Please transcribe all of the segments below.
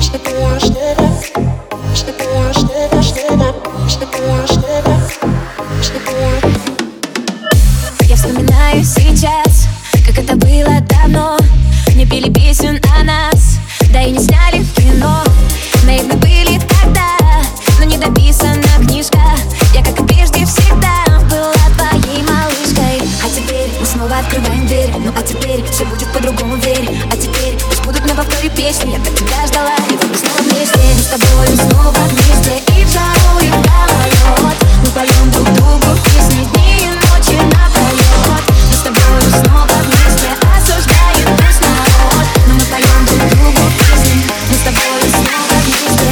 Я вспоминаю сейчас, как это было давно. Не пели песен о нас, да и не сняли в кино. Наивны были тогда, но не дописана книжка. Я, как и прежде, всегда была твоей малышкой. А теперь мы снова открываем дверь. Ну а теперь все будет по-другому, верь. А теперь пусть будут на повторе песни. Я так тебя ждала, и вот мы снова вместе. Мы с тобой снова вместе. И в жару, и в гололед мы поем друг другу песни дни и ночи напролет. Мы с тобой снова вместе. Осуждает пусть народ, но мы поем друг другу песни. Мы с тобой снова вместе.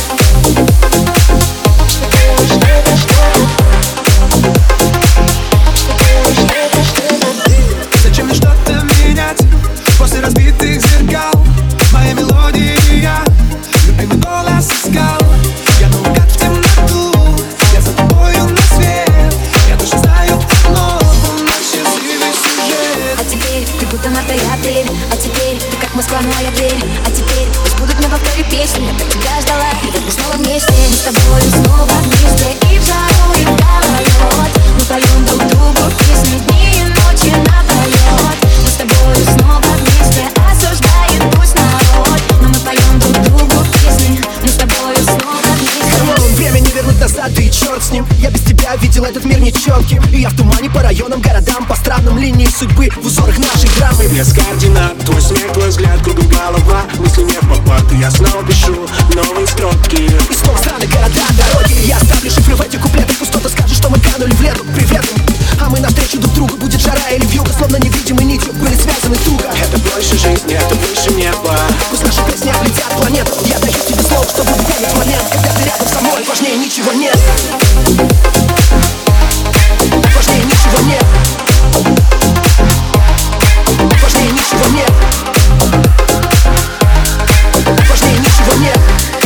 Зачем мне что-то менять после разбитых зеркал? Моя мелодия и я, любимый голос искал. Я наугад в темноту, я за тобою на свет. Я точно знаю одно, наш счастливый сюжет. А теперь ты будто марта и апрель. А теперь ты как Москва, моя дверь. А теперь пусть будут на повторе песни. Я так тебя ждала, и вот мы снова вместе. Мы с тобой снова вместе. И в жару, и в гололед мы поем друг другу песни дни и ночи напролет. Мы с тобой снова вместе. Осуждает пусть народ, но мы поем друг другу песни. Мы с тобой снова вместе. Время не вернуть назад, и черт с ним. Я без тебя видел этот мир нечетким. И я в тумане по районам, городам, по странам линии судьбы, в узорах нашей драмы. Без координат, твой смех, твой взгляд, кругом голова. Мысли не в попад, и я снова пишу новые строки. И снова страны, города, дороги. Я ставлю шифры в эти куплеты. Пусть кто-то скажет, что мы канули в лету. Привет им. А мы навстречу друг другу. Будет жара или вьюга, словно невидимой нитью были связаны туго. Это больше жизни, это выше неба. Пусть наши песни облетят планету. Я даю тебе слово, чтобы помнить момент, когда ты рядом со мной. Важнее ничего нет. Важнее ничего нет. Важнее ничего нет. Важнее ничего нет.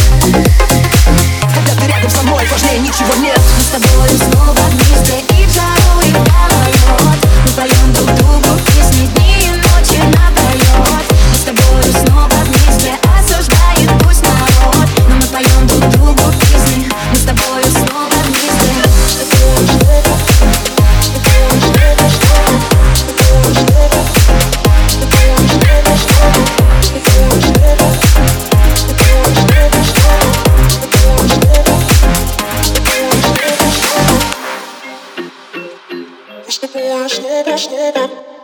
Когда ты рядом со мной, важнее ничего нет. Мы с тобой снова вместе. И в жару, и в гололед мы поем друг другу песни дни и ночи напролет. Мы с тобой снова вместе. Осуждает пусть народ, но мы поем друг другу песни. Мы с тобой снова вместе. Что